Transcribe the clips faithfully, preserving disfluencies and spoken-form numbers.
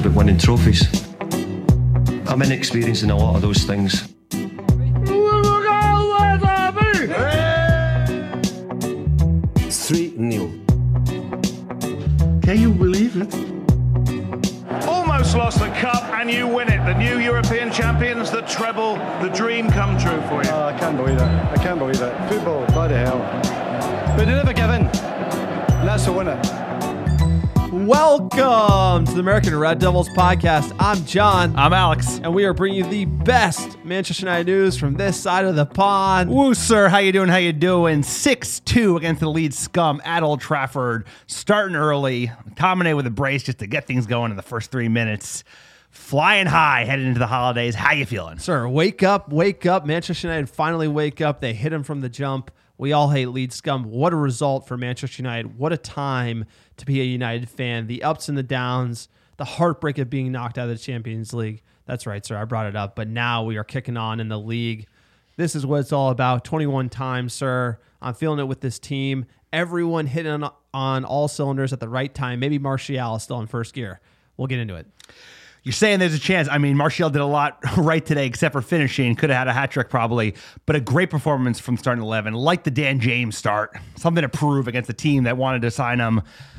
about winning trophies. I'm inexperienced in a lot of those things. three nil. Can you believe it? Almost lost the cup and you win it. The new European champions, the treble, the dream come true for you. Oh, I can't believe it. I can't believe it. Football, bloody hell. But they never give in. And that's the winner. Welcome to the American Red Devils podcast. I'm John. I'm Alex. And we are bringing you the best Manchester United news from this side of the pond. Woo, sir. How you doing? How you doing? six two against the Leeds Scum at Old Trafford. Starting early. McTominay with a brace just to get things going in the first three minutes. Flying high headed into the holidays. How you feeling? Sir, wake up, wake up. Manchester United finally wake up. They hit him from the jump. We all hate Leeds Scum. What a result for Manchester United. What a time to be a United fan. The ups and the downs, the heartbreak of being knocked out of the Champions League. That's right, sir. I brought it up. But now we are kicking on in the league. This is what it's all about. twenty-one times, sir. I'm feeling it with this team. Everyone hitting on, on all cylinders at the right time. Maybe Martial is still in first gear. We'll get into it. You're saying there's a chance. I mean, Martial did a lot right today, except for finishing. Could have had a hat trick probably, but a great performance from starting eleven. Like the Dan James start, something to prove against a team that wanted to sign him.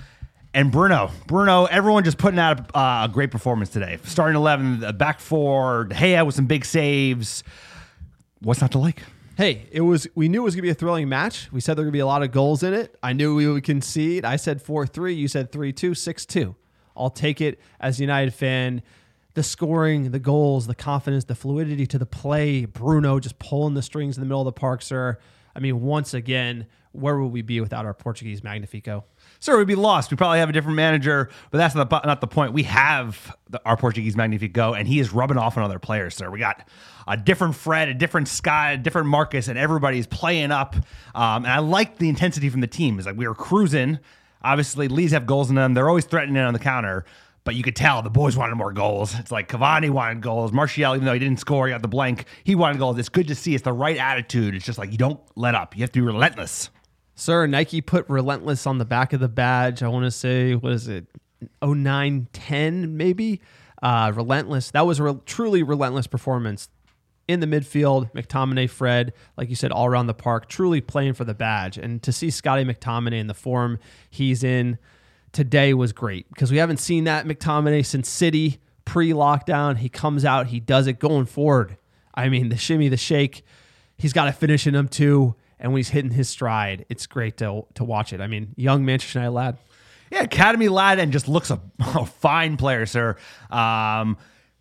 And Bruno, Bruno, everyone just putting out a, a great performance today. Starting eleven, the back four, De Gea with some big saves. What's not to like? Hey, it was. We knew it was going to be a thrilling match. We said there were going to be a lot of goals in it. I knew we would concede. I said four three. You said three two, six two. I'll take it as a United fan. The scoring, the goals, the confidence, the fluidity to the play. Bruno just pulling the strings in the middle of the park, sir. I mean, once again, where would we be without our Portuguese Magnifico? Sir, we'd be lost. We probably have a different manager, but that's not the, not the point. We have the, our Portuguese Magnifico, and he is rubbing off on other players, sir. We got a different Fred, a different Sky, a different Marcus, and everybody's playing up. Um, and I like the intensity from the team. It's like we were cruising. Obviously, Leeds have goals in them. They're always threatening on the counter, but you could tell the boys wanted more goals. It's like Cavani wanted goals. Martial, even though he didn't score, he got the blank. He wanted goals. It's good to see. It's the right attitude. It's just like you don't let up. You have to be relentless. Sir, Nike put relentless on the back of the badge. I want to say, what is it, oh nine ten maybe? Uh, relentless. That was a re- truly relentless performance. In the midfield, McTominay, Fred, like you said, all around the park, truly playing for the badge. And to see Scotty McTominay in the form he's in today was great because we haven't seen that McTominay since City pre-lockdown. He comes out, he does it going forward. I mean, the shimmy, the shake, he's got a finish in him too. And when he's hitting his stride, it's great to to watch it. I mean, young Manchester United lad. Yeah, Academy lad, and just looks a, a fine player, sir. Um,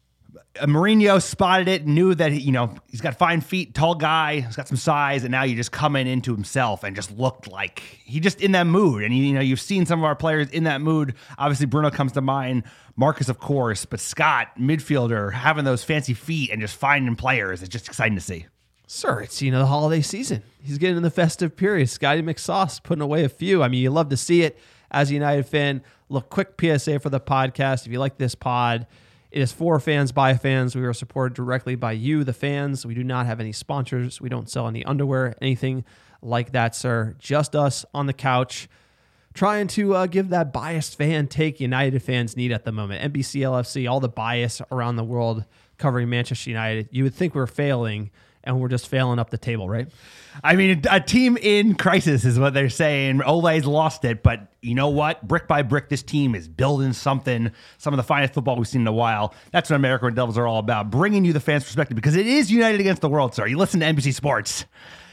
Mourinho spotted it, knew that, you know, he's got fine feet, tall guy, he's got some size, and now you just come in into himself and just looked like he just in that mood. And, you know, you've seen some of our players in that mood. Obviously, Bruno comes to mind, Marcus, of course, but Scott, midfielder, having those fancy feet and just finding players, it's just exciting to see. Sir, it's, you know, the holiday season. He's getting in the festive period. Scotty McSauce putting away a few. I mean, you love to see it as a United fan. Look, quick P S A for the podcast. If you like this pod, it is for fans, by fans. We are supported directly by you, the fans. We do not have any sponsors. We don't sell any underwear, anything like that, sir. Just us on the couch trying to uh, give that biased fan take United fans need at the moment. N B C L F C, all the bias around the world covering Manchester United. You would think we're failing, and we're just failing up the table, right? I mean, a team in crisis is what they're saying. Ole's lost it, but you know what? Brick by brick, this team is building something, some of the finest football we've seen in a while. That's what American Red Devils are all about, bringing you the fans' perspective, because it is United against the world, sir. You listen to N B C Sports.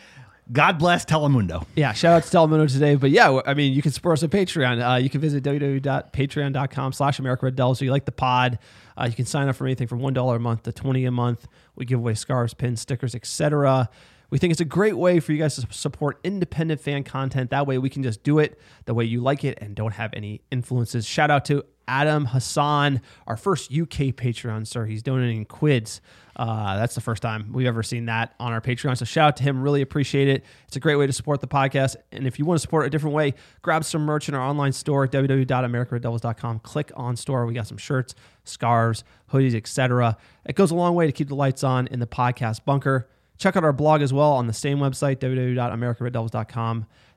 God bless Telemundo. Yeah, shout out to Telemundo today. But yeah, I mean, you can support us on Patreon. Uh, you can visit www.patreon.com slash American Red Devils. So you like the pod, uh, you can sign up for anything from one dollar a month to twenty dollars a month. We give away scarves, pins, stickers, et cetera. We think it's a great way for you guys to support independent fan content. That way we can just do it the way you like it and don't have any influences. Shout out to Adam Hassan, our first U K Patreon, sir. He's donating quids. Uh, that's the first time we've ever seen that on our Patreon. So shout out to him. Really appreciate it. It's a great way to support the podcast. And if you want to support it a different way, grab some merch in our online store, w w w dot american red devils dot com. Click on store. We got some shirts, scarves, hoodies, et cetera. It goes a long way to keep the lights on in the podcast bunker. Check out our blog as well on the same website, w w w dot american red devils dot com.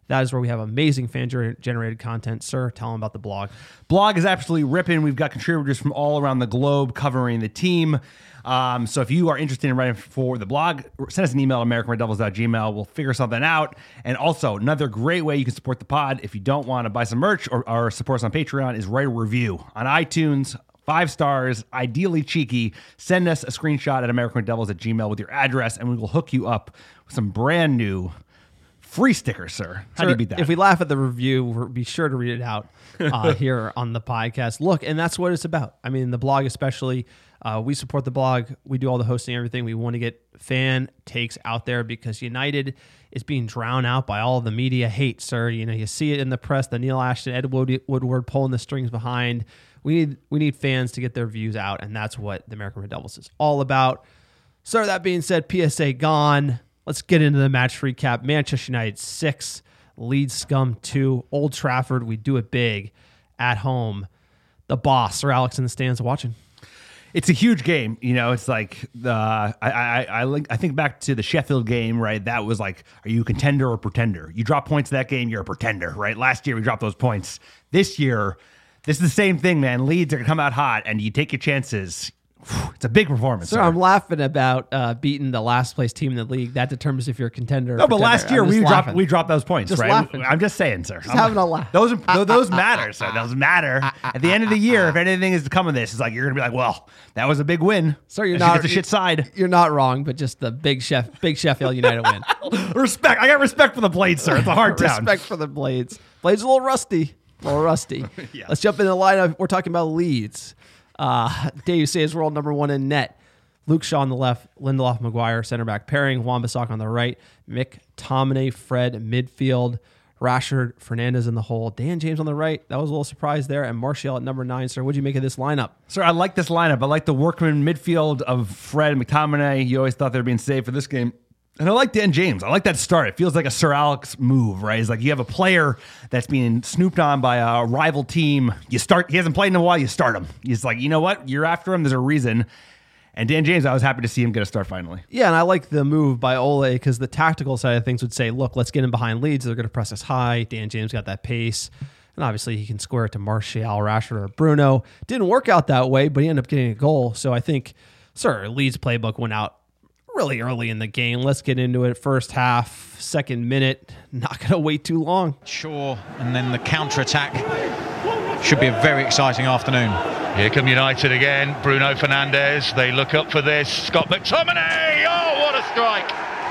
That is where we have amazing fan-generated content. Sir, tell them about the blog. Blog is absolutely ripping. We've got contributors from all around the globe covering the team. Um, so if you are interested in writing for the blog, send us an email at american red devils dot gmail. We'll figure something out. And also, another great way you can support the pod, if you don't want to buy some merch or, or support us on Patreon, is write a review on iTunes. Five stars, ideally cheeky. Send us a screenshot at american red devils at gmail with your address, and we will hook you up with some brand new free stickers, sir. How Sir, do you beat that? If we laugh at the review, we'll be sure to read it out uh, here on the podcast. Look, and that's what it's about. I mean, the blog especially, uh, we support the blog. We do all the hosting, everything. We want to get fan takes out there because United is being drowned out by all the media hate, sir. You know, you see it in the press, the Neil Ashton, Ed Wood- Woodward pulling the strings behind. We need we need fans to get their views out, and that's what the American Red Devils is all about. So that being said, P S A gone. Let's get into the match recap. Manchester United six, Leeds Scum two. Old Trafford, we do it big at home. The boss, Sir Alex, in the stands watching. It's a huge game. You know, it's like the I I I, link, I think back to the Sheffield game, right? That was like, are you a contender or pretender? You drop points in that game, you're a pretender, right? Last year we dropped those points. This year, this is the same thing, man. Leeds are gonna come out hot, and you take your chances. It's a big performance. So sir. I'm laughing about uh, beating the last place team in the league. That determines if you're a contender. Or no, but pretender. last year I'm we just dropped laughing. we dropped those points, Just right? laughing. I'm just saying, sir. Just I'm, having a laugh. Those those matter, sir. Those matter. At the end of the year, if anything is to come of this, it's like you're gonna be like, well, that was a big win. Sir, you're And not she gets the shit side. You're not wrong, but just the big chef, big Sheffield United win. Respect. I got respect for the Blades, sir. It's a hard town. Respect for the Blades. Blades a little rusty. A little rusty. Yeah. Let's jump in the lineup. We're talking about Leeds. Uh, Dave says world number one in net. Luke Shaw on the left, Lindelof, Maguire, center back pairing, Wan-Bissaka on the right, McTominay, Fred, midfield, Rashford, Fernandez in the hole, Dan James on the right. That was a little surprise there, and Martial at number nine. Sir, what'd you make of this lineup? Sir, I like this lineup. I like the workman midfield of Fred and McTominay. You always thought they were being saved for this game. And I like Dan James. I like that start. It feels like a Sir Alex move, right? It's like you have a player that's being snooped on by a rival team. You start, he hasn't played in a while, you start him. He's like, you know what? You're after him. There's a reason. And Dan James, I was happy to see him get a start finally. Yeah, and I like the move by Ole because the tactical side of things would say, look, let's get him behind Leeds. They're going to press us high. Dan James got that pace. And obviously he can square it to Martial, Rashford, or Bruno. Didn't work out that way, but he ended up getting a goal. So I think, sir, Leeds playbook went out really early in the game. Let's get into it. First half, second minute. Not going to wait too long. Shaw, and then the counter-attack. Should be a very exciting afternoon. Here come United again. Bruno Fernandes. They look up for this. Scott McTominay. Oh, what a strike.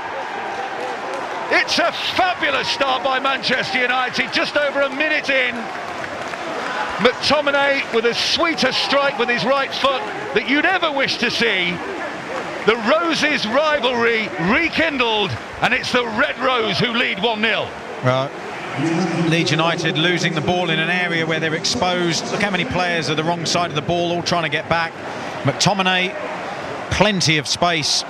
It's a fabulous start by Manchester United. Just over a minute in. McTominay with as sweet a strike with his right foot that you'd ever wish to see. The Roses rivalry rekindled, and it's the Red Rose who lead one nil. Right. Leeds United losing the ball in an area where they're exposed. Look how many players are the wrong side of the ball, all trying to get back. McTominay, plenty of space.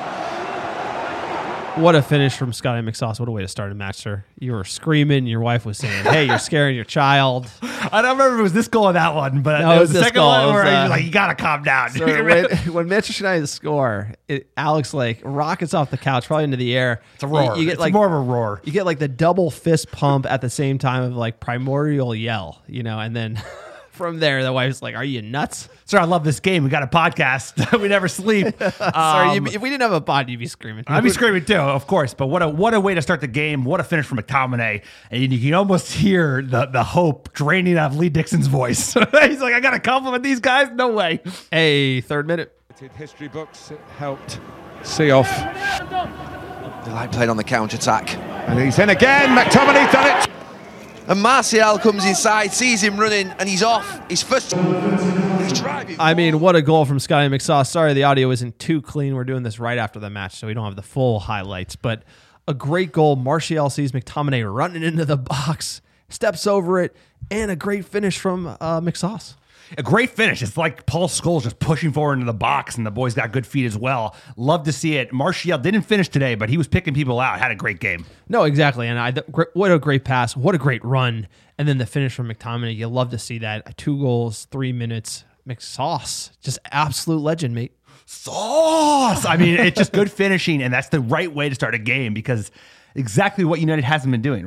What a finish from Scotty McSauce. What a way to start a match, sir. You were screaming. Your wife was saying, hey, you're scaring your child. I don't remember if it was this goal or that one, but No, it it was was the this second goal. one It where was, he uh, was like, you got to calm down. Sir, when, when Manchester United score, it, Alex like rockets off the couch, probably into the air. It's a roar. You, you get it's like more of a roar. You get like the double fist pump at the same time of like primordial yell, you know, and then from there, the wife's like, are you nuts? Sir, I love this game. We got a podcast. We never sleep. Sorry, Um, you, if we didn't have a pod, you'd be screaming. I'd be screaming too, of course. But what a what a way to start the game. What a finish from McTominay. And you can almost hear the, the hope draining out of Lee Dixon's voice. He's like, I got to compliment these guys? No way. Hey, third minute. History books, it helped see off. They like playing on the counter-attack. And he's in again. McTominay's done it. And Martial comes inside, sees him running, and he's off. His first... He's driving. I mean, what a goal from Scotty McSauce. Sorry, the audio isn't too clean. We're doing this right after the match, so we don't have the full highlights. But a great goal. Martial sees McTominay running into the box, steps over it, and a great finish from uh, McSauce. A great finish. It's like Paul Scholes just pushing forward into the box, and the boys got good feet as well. Love to see it. Martial didn't finish today, but he was picking people out. Had a great game. No, exactly. And I, th- what a great pass. What a great run. And then the finish from McTominay. You love to see that. Two goals, three minutes. McSauce, just absolute legend, mate. Sauce. I mean, it's just good finishing, and that's the right way to start a game because exactly what United hasn't been doing, right?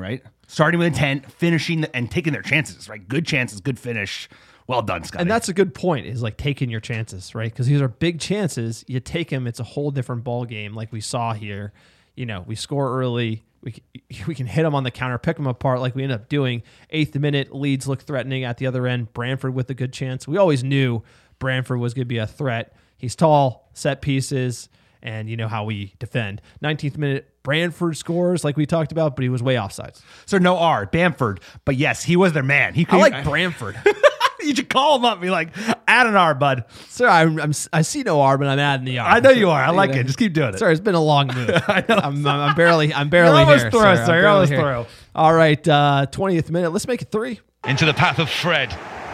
starting with intent, finishing and taking their chances, right? Good chances, good finish. Well done, Scotty. And that's a good point, is like taking your chances, right? Because these are big chances. You take them, it's a whole different ball game like we saw here. You know, we score early. We can, we can hit them on the counter, pick them apart like we end up doing. Eighth minute, Leeds look threatening at the other end. Brantford with a good chance. We always knew Brantford was going to be a threat. He's tall, set pieces, and you know how we defend. nineteenth minute, Brantford scores like we talked about, but he was way offsides. So no R, Bamford. But yes, he was their man. He I like Brantford. You should call him up and be like, add an R, bud. Sir, I'm, I'm, I see no R, but I'm adding the R. I know you are. I like You know. it. Just keep doing it. Sir, it's been a long move. I know. I'm, I'm barely, I'm barely You're almost here, through, sir. sir. I'm You're barely almost here. through. All right, uh, twentieth minute. Let's make it three. Into the path of Fred.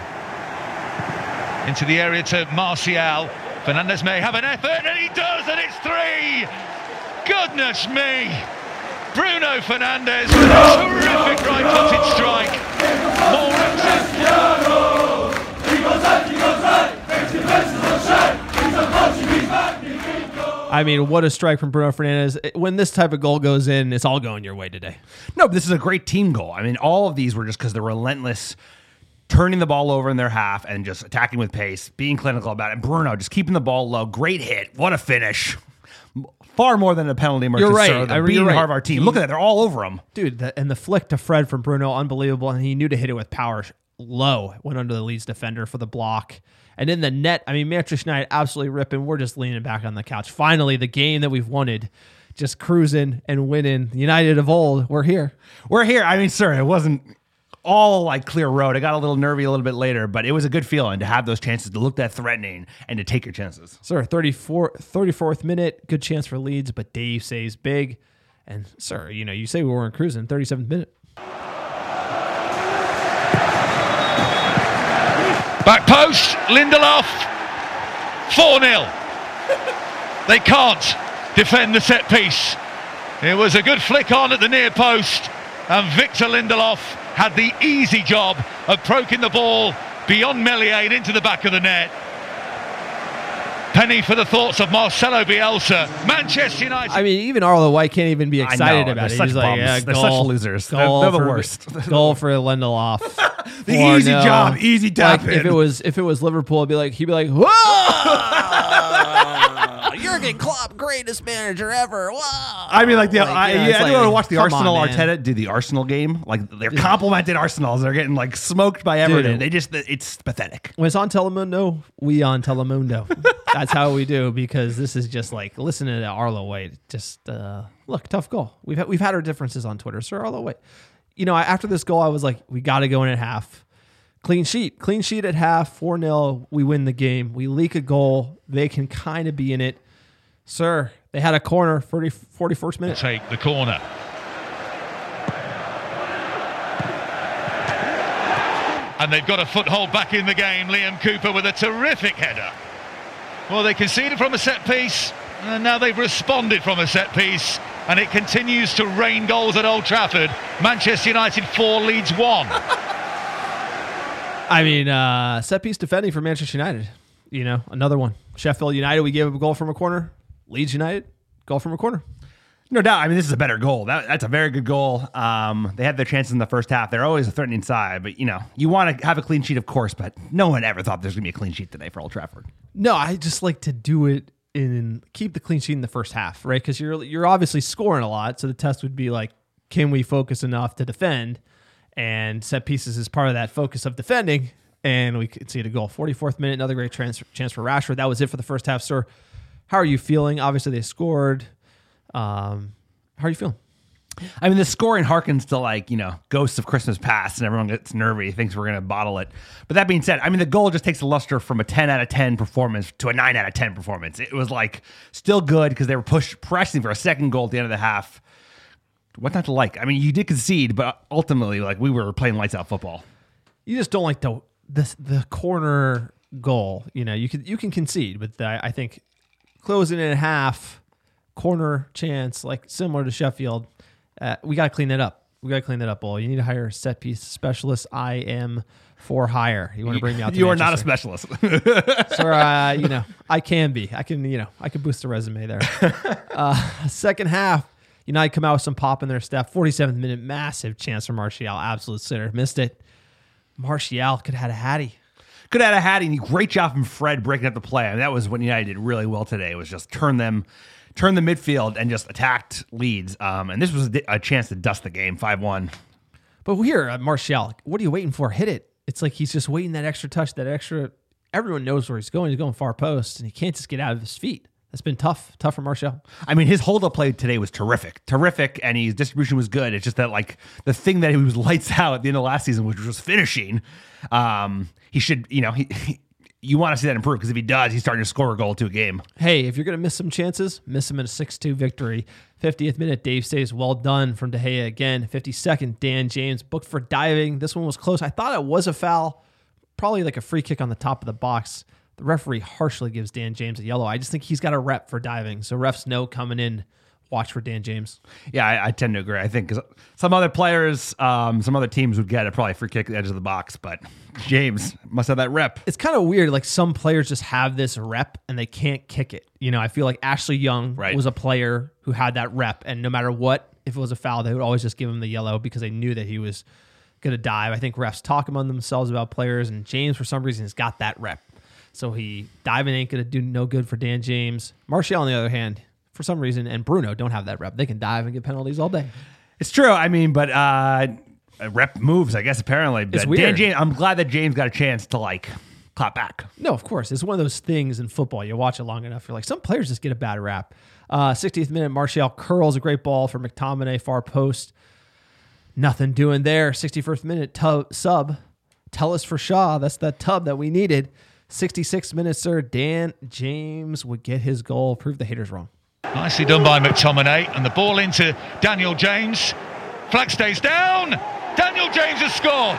Into the area to Martial. Fernandez may have an effort, and he does, and it's three! Goodness me! Bruno Fernandes with a terrific right-footed strike. More I mean, what a strike from Bruno Fernandes. When this type of goal goes in, it's all going your way today. No, but this is a great team goal. I mean, all of these were just because they're relentless, turning the ball over in their half and just attacking with pace, being clinical about it. And Bruno just keeping the ball low. Great hit. What a finish. Far more than a penalty. You're right. Sir. They're I- beating you're right. the heart of our team. He- Look at that. They're all over him. Dude, the, and the flick to Fred from Bruno, unbelievable. And he knew to hit it with power low. Went under the Leeds defender for the block. And in the net, I mean, Manchester United absolutely ripping. We're just leaning back on the couch. Finally, the game that we've wanted, just cruising and winning. United of old, we're here. We're here. I mean, sir, it wasn't all like clear road. I got a little nervy a little bit later, but it was a good feeling to have those chances, to look that threatening and to take your chances. Sir, thirty-four, thirty-fourth minute, good chance for Leeds, but Dave saves big. And, sir, you know, you say we weren't cruising, thirty-seventh minute. Back post, Lindelof, four nil. They can't defend the set piece. It was a good flick on at the near post, and Victor Lindelof had the easy job of poking the ball beyond Meslier and into the back of the net. Penny for the thoughts of Marcelo Bielsa. Manchester United. I mean, even Arlo White can't even be excited know, about they're it. such He's like, bums. yeah, They're goal, such losers. They're- Goal they're the for, worst. Goal for Lindelof. The four easy nil. job, easy tap Like, if in. it was if it was Liverpool, it'd be like he'd be like, whoa, Jurgen Klopp, greatest manager ever. Whoa. I mean, like, the, Like, I, you know, yeah, it's I like, do want to watch the come Arsenal on, man. Arteta do the Arsenal game. Like, they're complimented Arsenals. They're getting like smoked by Everton. Dude. They just, it's pathetic. When it's on Telemundo, we on Telemundo. That's how we do, because this is just like listening to Arlo White. Just uh, look, tough goal. We've had, we've had our differences on Twitter, Sir Arlo White. You know, after this goal, I was like, we got to go in at half. Clean sheet, clean sheet at half, four nil. We win the game. We leak a goal. They can kind of be in it. Sir, they had a corner, forty, forty-first minute. Take the corner. And they've got a foothold back in the game. Liam Cooper with a terrific header. Well, they conceded from a set piece, and now they've responded from a set piece, and it continues to rain goals at Old Trafford. Manchester United four, Leeds one. I mean, uh, set piece defending for Manchester United. You know, another one. Sheffield United, we gave up a goal from a corner. Leeds United, goal from a corner. No doubt. I mean, this is a better goal. That, that's a very good goal. Um, they had their chances in the first half. They're always a threatening side, but, you know, you want to have a clean sheet, of course, but no one ever thought there's going to be a clean sheet today for Old Trafford. No, I just like to do it in keep the clean sheet in the first half, right? Because you're you're obviously scoring a lot, so the test would be like, can we focus enough to defend? And set pieces is part of that focus of defending, and we could see a goal. forty-fourth minute, another great trans- chance for Rashford. That was it for the first half, sir. How are you feeling? Obviously, they scored. Um, how are you feeling? I mean, the scoring harkens to, like, you know, ghosts of Christmas past, and everyone gets nervy, thinks we're going to bottle it. But that being said, I mean, the goal just takes a luster from a ten out of ten performance to a nine out of ten performance. It was, like, still good because they were push, pressing for a second goal at the end of the half. What not to like? I mean, you did concede, but ultimately, like, we were playing lights out football. You just don't like the the, the corner goal. You know, you can, you can concede, but the, I think closing in half, corner chance, like similar to Sheffield, Uh, we got to clean it up. We got to clean it up, Bull. You need to hire a set piece specialist. I am for hire. You want to bring me out to You are not a Manchester? specialist. Sir, uh, you know, I can be. I can, you know, I can boost the resume there. uh, second half, United come out with some pop in their step. forty-seventh minute, massive chance for Martial. Absolute sitter. Missed it. Martial could have had a hattie. Could have had a hattie. And great job from Fred breaking up the play. I mean, that was what United did really well today. It was just turn them, turn the midfield and just attacked Leeds. Um, and this was a, a chance to dust the game, five one. But here, uh, Martial, what are you waiting for? Hit it. It's like he's just waiting that extra touch, that extra. Everyone knows where he's going. He's going far post, and he can't just get out of his feet. That's been tough, tough for Martial. I mean, his hold-up play today was terrific, terrific, and his distribution was good. It's just that, like, the thing that he was lights out at the end of last season, which was finishing. Um, he should, you know, he, he you want to see that improve because if he does, he's starting to score a goal to a game. Hey, if you're going to miss some chances, miss them in a six two victory. fiftieth minute, Dave says, well done from De Gea again. fifty-second, Dan James booked for diving. This one was close. I thought it was a foul, probably like a free kick on the top of the box. The referee harshly gives Dan James a yellow. I just think he's got a rep for diving. So refs know coming in, watch for Dan James. Yeah, I, I tend to agree. I think 'cause some other players, um, some other teams would get it, probably free kick at the edge of the box, but James must have that rep. It's kind of weird. Like some players just have this rep and they can't kick it. You know, I feel like Ashley Young right. was a player who had that rep, and no matter what, if it was a foul, they would always just give him the yellow because they knew that he was going to dive. I think refs talk among themselves about players, and James, for some reason, has got that rep. So he diving ain't going to do no good for Dan James. Martial, on the other hand, for some reason, and Bruno don't have that rep. They can dive and get penalties all day. It's true. I mean, but uh, rep moves, I guess, apparently. But it's weird. Dan James, I'm glad that James got a chance to, like, clap back. No, of course. It's one of those things in football. You watch it long enough, you're like, some players just get a bad rap. Uh, sixtieth minute, Martial curls a great ball for McTominay, far post. Nothing doing there. sixty-first minute, tub, sub. Tell us for Shaw. That's that tub that we needed. sixty-sixth minute, sir. Dan James would get his goal. Prove the haters wrong. Nicely done by McTominay. And the ball into Daniel James. Flag stays down. Daniel James has scored.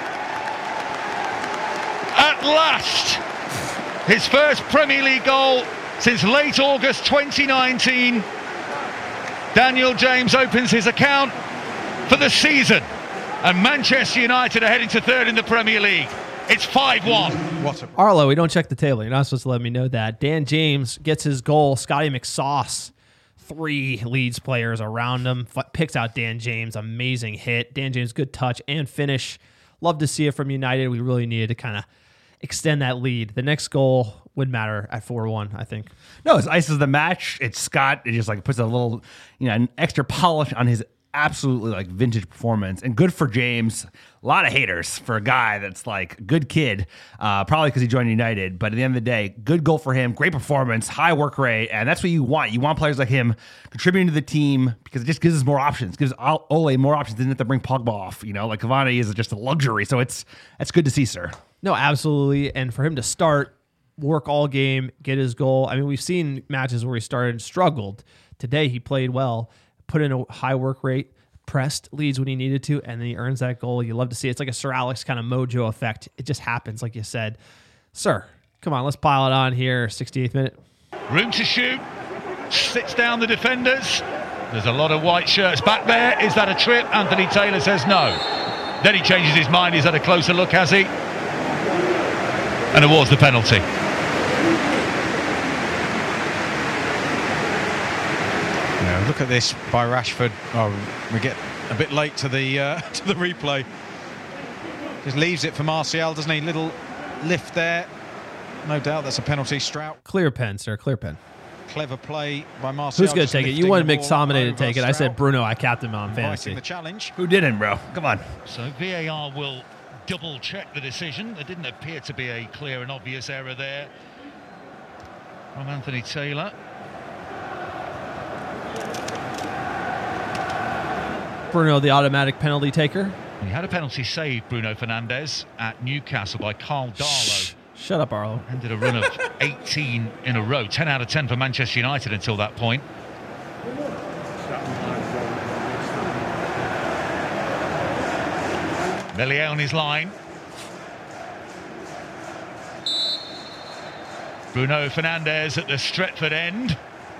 At last. His first Premier League goal since late August twenty nineteen. Daniel James opens his account for the season. And Manchester United are heading to third in the Premier League. It's five one. What a- Arlo, we don't check the table. You're not supposed to let me know that. Dan James gets his goal. Scotty McSauce, three Leeds players around him, f- picks out Dan James. Amazing hit. Dan James, good touch and finish. Love to see it from United. We really needed to kind of extend that lead. The next goal would matter at four one, I think. No, it's ices the match. It's Scott. It just like puts a little, you know, an extra polish on his absolutely like vintage performance, and good for James. A lot of haters for a guy that's like a good kid, uh, probably because he joined United. But at the end of the day, good goal for him, great performance, high work rate, and that's what you want. You want players like him contributing to the team because it just gives us more options, gives Ole more options. Didn't have to bring Pogba off, you know, like Cavani is just a luxury. So it's that's good to see, sir. No, absolutely, and for him to start, work all game, get his goal. I mean, we've seen matches where he started and struggled. Today, he played well, put in a high work rate, pressed Leeds when he needed to, and then he earns that goal. You love to see it. It's like a Sir Alex kind of mojo effect. It just happens, like you said. Sir, come on, let's pile it on here. sixty-eighth minute. Room to shoot. Sits down the defenders. There's a lot of white shirts back there. Is that a trip? Anthony Taylor says no. Then he changes his mind. He's had a closer look, has he? And awards the penalty. Look at this by Rashford. Oh, we get a bit late to the uh, to the replay. Just leaves it for Martial, doesn't he? Little lift there. No doubt that's a penalty. Strout. Clear pen, sir. Clear pen. Clever play by Martial. Who's going to take it? You wanted McTominay to take it. I said Bruno. I capped him on fantasy. The challenge. Who didn't, bro? Come on. So V A R will double check the decision. There didn't appear to be a clear and obvious error there from Anthony Taylor. Bruno, the automatic penalty taker. He had a penalty saved, Bruno Fernandes, at Newcastle by Carl Darlow. Shh. Shut up, Arlo. Ended a run of eighteen in a row, ten out of ten for Manchester United until that point. Meslier on his line. Bruno Fernandes at the Stretford end.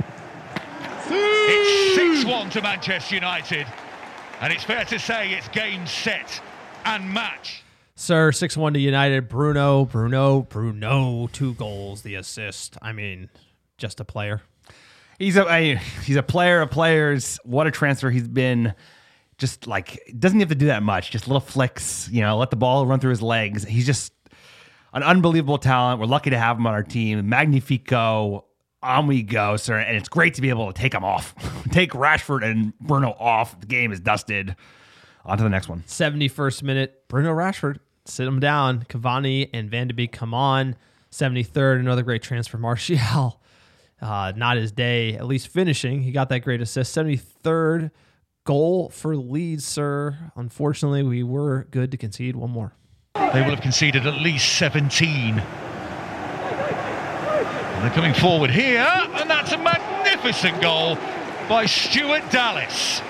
It's six one to Manchester United. And it's fair to say it's game, set, and match. Sir, six one to United. Bruno, Bruno, Bruno, two goals, the assist. I mean, just a player. He's a I, he's a player of players. What a transfer he's been. Just like doesn't have to do that much. Just little flicks, you know, let the ball run through his legs. He's just an unbelievable talent. We're lucky to have him on our team. Magnifico. On we go, sir. And it's great to be able to take him off. Take Rashford and Bruno off. The game is dusted. On to the next one. seventy-first minute, Bruno Rashford. Sit him down. Cavani and Van de Beek come on. seventy-third, another great transfer. Martial. Uh, not his day, at least finishing. He got that great assist. seventy-third goal for Leeds, sir. Unfortunately, we were good to concede one more. They will have conceded at least seventeen. And they're coming forward here, and that's a magnificent goal by Stuart Dallas.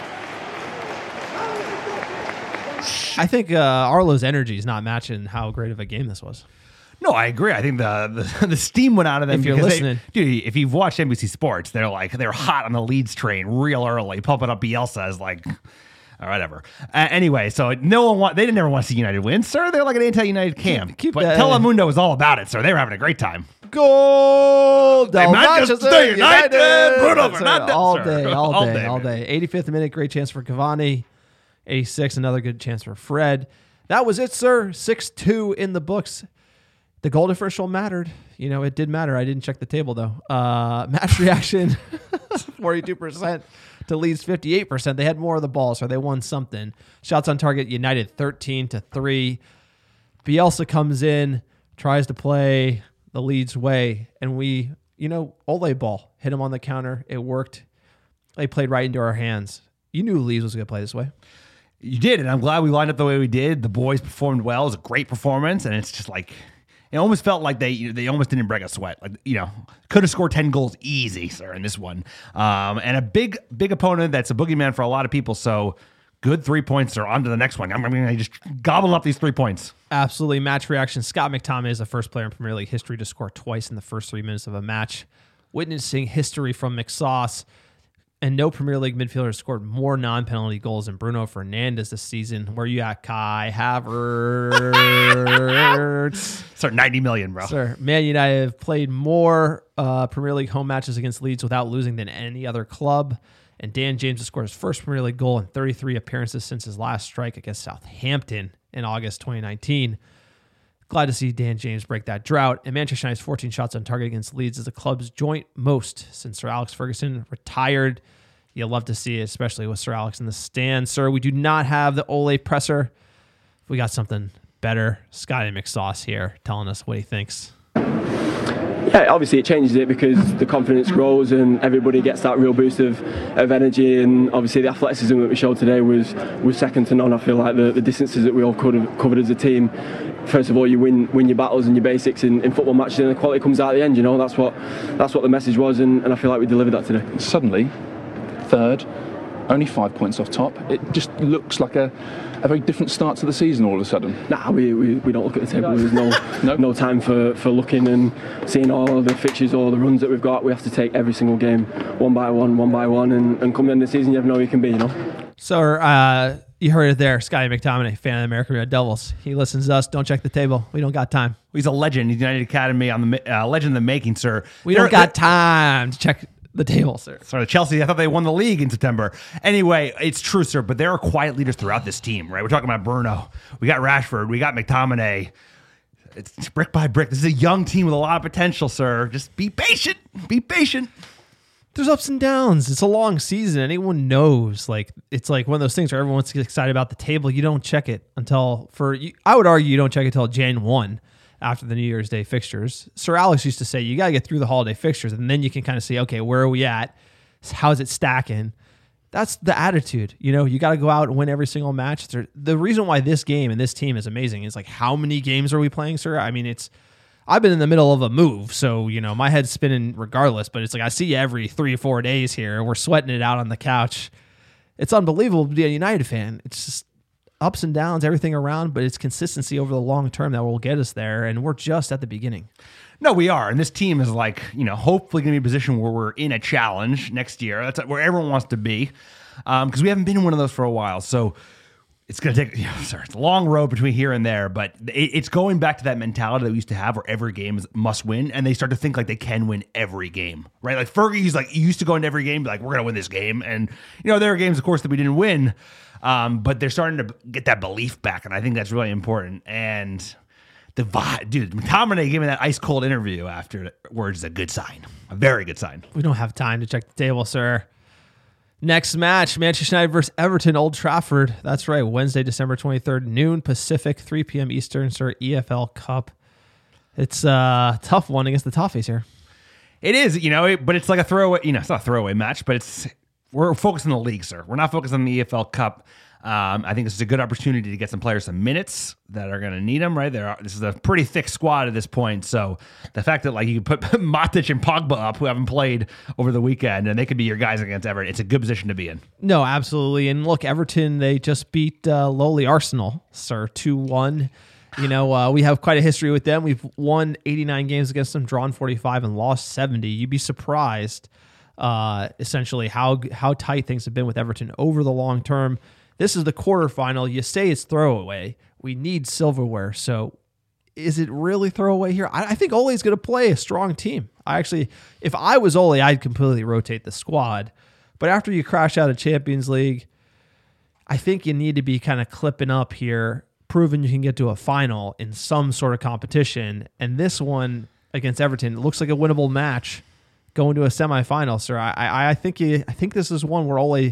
I think uh, Arlo's energy is not matching how great of a game this was. No, I agree. I think the the, the steam went out of them. If you're because listening. They, dude, if you've watched N B C Sports, they're like, they're hot on the Leeds train real early, pumping up Bielsa as like, or whatever. Uh, anyway, so no one want, they didn't ever want to see United win, sir. They're like an anti-United camp. Keep, keep but that, Telemundo was all about it, sir. They were having a great time. Goal! Del Manchester United! Bruno That's right. Fernandes, All sir. day, all All day, day, all man. day. eighty-fifth minute, great chance for Cavani. eighty-six, another good chance for Fred. That was it, sir. six two in the books. The goal differential mattered. You know, it did matter. I didn't check the table, though. Uh, match reaction, forty-two percent to Leeds, fifty-eight percent. They had more of the ball, so they won something. Shots on target, United thirteen to three. Bielsa comes in, tries to play the Leeds way, and we, you know, Ole ball. Hit him on the counter. It worked. They played right into our hands. You knew Leeds was going to play this way. You did, and I'm glad we lined up the way we did. The boys performed well. It was a great performance, and it's just like, it almost felt like they you know, they almost didn't break a sweat. Like, you know, could have scored ten goals easy, sir, in this one. Um, and a big, big opponent that's a boogeyman for a lot of people. So good three points, sir. On to the next one. I'm going to just gobble up these three points. Absolutely. Match reaction. Scott McTominay is the first player in Premier League history to score twice in the first three minutes of a match. Witnessing history from McSauce. And no Premier League midfielder has scored more non-penalty goals than Bruno Fernandes this season. Where you at, Kai Havertz? Sir, ninety million, bro. Sir, Man United have played more uh, Premier League home matches against Leeds without losing than any other club. And Dan James has scored his first Premier League goal in thirty-three appearances since his last strike against Southampton in August twenty nineteen. Glad to see Dan James break that drought. And Manchester United's fourteen shots on target against Leeds is the club's joint most since Sir Alex Ferguson retired. You'll love to see it, especially with Sir Alex in the stand. Sir, we do not have the Ole presser. We got something better. Scotty McSauce here telling us what he thinks. Yeah, obviously it changes it because the confidence grows and everybody gets that real boost of, of energy, and obviously the athleticism that we showed today was was second to none. I feel like the, the distances that we all could have covered as a team. First of all, you win win your battles and your basics in, in football matches, and the quality comes out at the end. You know, that's what that's what the message was, and, and I feel like we delivered that today. Suddenly, third, only five points off top. It just looks like a, a very different start to the season all of a sudden. Nah, we, we, we don't look at the table. There's no no, no time for, for looking and seeing all the fixtures or the runs that we've got. We have to take every single game one by one, one by one, and, and come the end of the season, you never know who you can be, you know. So, uh, you heard it there. Scotty McTominay, fan of the American Red Devils. He listens to us. Don't check the table. We don't got time. He's a legend. He's United Academy on the uh, legend in the making, sir. We They're, don't got time to check the table, sir. Sorry, Chelsea, I thought they won the league in September. Anyway, it's true, sir, but there are quiet leaders throughout this team, right? We're talking about Bruno. We got Rashford. We got McTominay. It's brick by brick. This is a young team with a lot of potential, sir. Just be patient. Be patient. There's ups and downs. It's a long season. Anyone knows. Like, it's like one of those things where everyone's excited about the table. You don't check it until, for I would argue, you don't check it until January first after the New Year's Day fixtures. Sir Alex used to say, you got to get through the holiday fixtures, and then you can kind of see, okay, where are we at? How's it stacking? That's the attitude. You know, you got to go out and win every single match. The reason why this game and this team is amazing is like, how many games are we playing, sir? I mean, it's, I've been in the middle of a move, so, you know, my head's spinning regardless, but it's like I see you every three or four days here. We're sweating it out on the couch. It's unbelievable to be a United fan. It's just ups and downs, everything around, but it's consistency over the long term that will get us there, and we're just at the beginning. No, we are, and this team is like, you know, hopefully going to be a position where we're in a challenge next year. That's where everyone wants to be, because um, we haven't been in one of those for a while, so it's going to take, you know, sorry, it's a long road between here and there, but it, it's going back to that mentality that we used to have where every game is must win, and they start to think like they can win every game, right? Like Fergie's like, he used to go into every game, like, we're going to win this game. And, you know, there are games, of course, that we didn't win, um, but they're starting to get that belief back, and I think that's really important. And the vibe, dude, McTominay giving that ice cold interview afterwards is a good sign, a very good sign. We don't have time to check the table, sir. Next match, Manchester United versus Everton, Old Trafford. That's right, Wednesday, December twenty-third, noon Pacific, three p.m. Eastern, sir, E F L Cup. It's a tough one against the Toffees here. It is, you know, it, but it's like a throwaway, you know, it's not a throwaway match, but it's we're focused on the league, sir. We're not focused on the E F L Cup. Um, I think this is a good opportunity to get some players some minutes that are going to need them, right? There, this is a pretty thick squad at this point. So the fact that like you can put Matic and Pogba up, who haven't played over the weekend, and they could be your guys against Everton, it's a good position to be in. No, absolutely. And look, Everton, they just beat uh, lowly Arsenal, sir, two one. You know, uh, we have quite a history with them. We've won eighty-nine games against them, drawn forty-five, and lost seventy. You'd be surprised, uh, essentially, how how tight things have been with Everton over the long term. This is the quarterfinal. You say it's throwaway. We need silverware. So is it really throwaway here? I, I think Ole's going to play a strong team. I actually, if I was Ole, I'd completely rotate the squad. But after you crash out of Champions League, I think you need to be kind of clipping up here, proving you can get to a final in some sort of competition. And this one against Everton, it looks like a winnable match going to a semifinal, sir. I, I, I think you, I think this is one where Ole,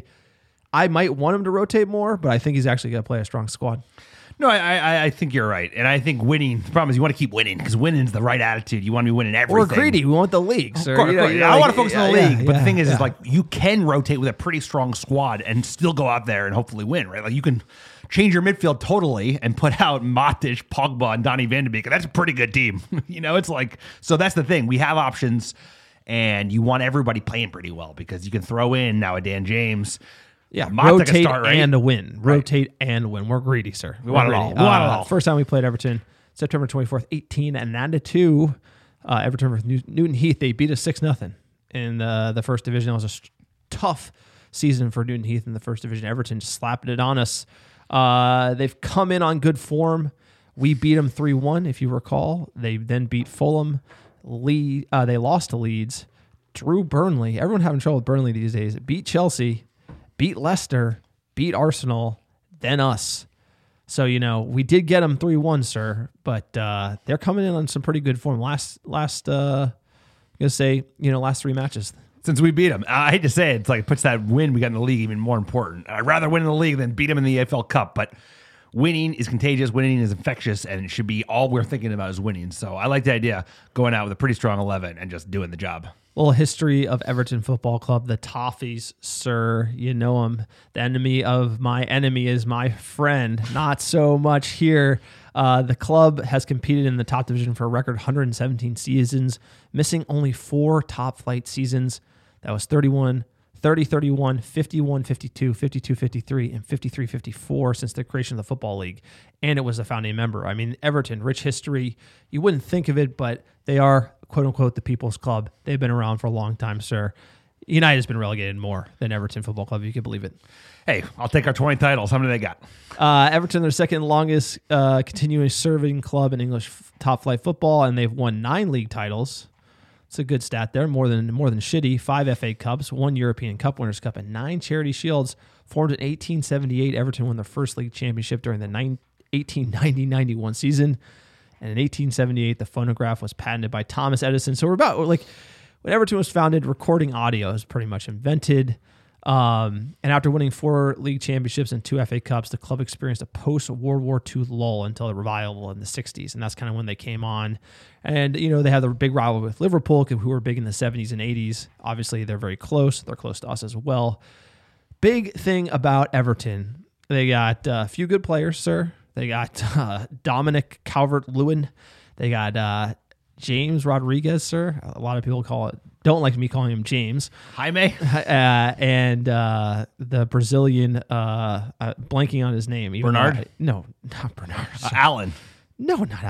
I might want him to rotate more, but I think he's actually going to play a strong squad. No, I, I I think you're right. And I think winning, the problem is you want to keep winning because winning's the right attitude. You want to be winning everything. We're greedy. We want the league, sir. Of course, you know, of course. you know, I like, want to focus yeah, on the league. yeah, but yeah, the thing is, yeah. is like you can rotate with a pretty strong squad and still go out there and hopefully win, right? Like you can change your midfield totally and put out Matic, Pogba, and Donny van de Beek. And that's a pretty good team. You know, it's like, so that's the thing. We have options and you want everybody playing pretty well because you can throw in now a Dan James. Yeah, Mata rotate start, right? and a win. Right. Rotate and win. We're greedy, sir. We We're want it greedy. all. We want it Uh, all. First time we played Everton, September twenty-fourth, eighteen and ninety-two. Uh, Everton versus New- Newton Heath. They beat us six nothing in uh, the first division. It was a st- tough season for Newton Heath in the first division. Everton just slapped it on us. Uh, they've come in on good form. We beat them three one, if you recall. They then beat Fulham. Lead, uh, they lost to Leeds. Drew Burnley. Everyone having trouble with Burnley these days. Beat Chelsea. Beat Leicester. Beat Arsenal, then us. So, you know, we did get them three one, sir, but uh, they're coming in on some pretty good form. Last, last, uh, I'm going to say, you know, last three matches. Since we beat them. I hate to say it, it's like it puts that win we got in the league even more important. I'd rather win in the league than beat them in the E F L Cup, but winning is contagious, winning is infectious, and it should be all we're thinking about is winning. So I like the idea going out with a pretty strong eleven and just doing the job. Little history of Everton Football Club, the Toffees, sir. You know them. The enemy of my enemy is my friend. Not so much here. Uh, the club has competed in the top division for a record one hundred seventeen seasons, missing only four top flight seasons. That was thirty-one, thirty thirty-one, fifty-one fifty-two, fifty-two fifty-three, and fifty-three fifty-four since the creation of the Football League. And it was a founding member. I mean, Everton, rich history. You wouldn't think of it, but they are, quote unquote, the People's Club. They've been around for a long time, sir. United has been relegated more than Everton Football Club, if you can believe it. Hey, I'll take our twenty titles. How many they got? Uh, Everton, their second longest uh, continuing serving club in English f- top flight football, and they've won nine league titles. It's a good stat there, more than more than shitty. Five F A Cups, one European Cup Winners' Cup, and nine Charity Shields. Formed in eighteen seventy-eight, Everton won their first league championship during the nine, eighteen ninety ninety-one season. And in eighteen seventy-eight, the phonograph was patented by Thomas Edison. So we're about, like, when Everton was founded, recording audio is pretty much invented. Um, and after winning four league championships and two F A Cups, the club experienced a post-World War Two lull until a revival in the sixties. And that's kind of when they came on. And, you know, they had the big rival with Liverpool, who were big in the seventies and eighties. Obviously, they're very close. They're close to us as well. Big thing about Everton, they got uh, a few good players, sir. They got uh, Dominic Calvert-Lewin. They got uh, James Rodriguez, sir. A lot of people call it, don't like me calling him James. Jaime. Uh, and uh, the Brazilian, uh, uh, blanking on his name. Even Bernard? though I- no, not Bernard. Uh, Alan. No, not Alan.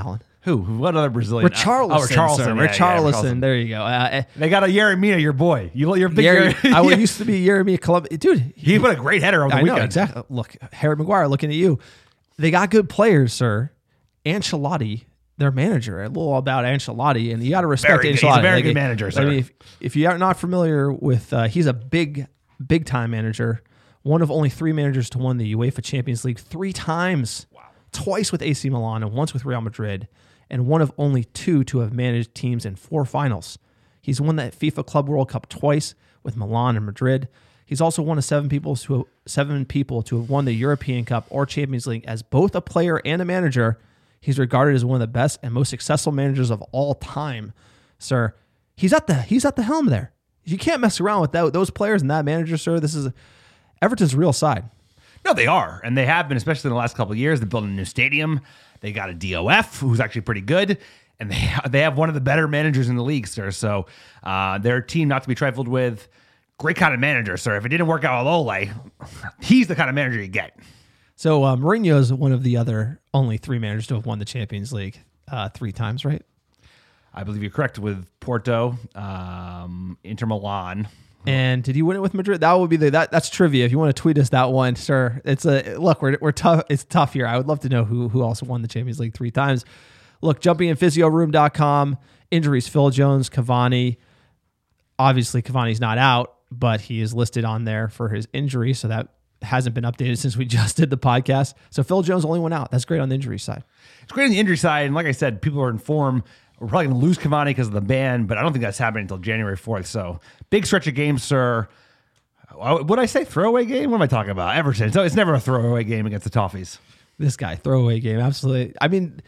Who? What other Brazilian? Richarlison. Oh, Richarlison. Sir. Yeah, yeah, Richarlison. Richarlison. There you go. Uh, They got a Yeremia, your boy. You, you're a big. Yeri, Yeri- I yeah. used to be Yeremia Columbia. Dude, He put a great header on the I weekend. know, exactly. Look, Harry Maguire looking at you. They got good players, sir. Ancelotti, their manager. A little about Ancelotti, and you got to respect Very Ancelotti. good. He's a very Like, good manager, I sir. mean, if, if you are not familiar with, uh, he's a big, big time manager. One of only three managers to win the UEFA Champions League three times. Wow. Twice with A C Milan and once with Real Madrid. And one of only two to have managed teams in four finals. He's won that FIFA Club World Cup twice with Milan and Madrid. He's also one of seven people to have, seven people to have won the European Cup or Champions League as both a player and a manager. He's regarded as one of the best and most successful managers of all time, sir. He's at the he's at the helm there. You can't mess around with that, those players and that manager, sir. This is Everton's real side. No, they are, and they have been, especially in the last couple of years. They're building a new stadium. They got a D O F who's actually pretty good, and they they have one of the better managers in the league, sir. So uh, they're a team not to be trifled with. Great kind of manager, sir. If it didn't work out with Ole, he's the kind of manager you get. So uh, Mourinho is one of the other only three managers to have won the Champions League uh, three times, right? I believe you're correct with Porto, um, Inter Milan. And did he win it with Madrid? That would be the that that's trivia. If you want to tweet us that one, sir. It's a look. We're we're tough. It's tough here. I would love to know who who also won the Champions League three times. Look, jumping in physio room dot com. Injuries: Phil Jones, Cavani. Obviously, Cavani's not out, but he is listed on there for his injury, so that hasn't been updated since we just did the podcast. So Phil Jones only went out. That's great on the injury side. It's great on the injury side, and like I said, people are in form. We're probably going to lose Cavani because of the ban, but I don't think that's happening until January fourth. So big stretch of games, sir. What did I say? Throwaway game? What am I talking about? Everton. So it's never a throwaway game against the Toffees. This guy, throwaway game. Absolutely. I mean,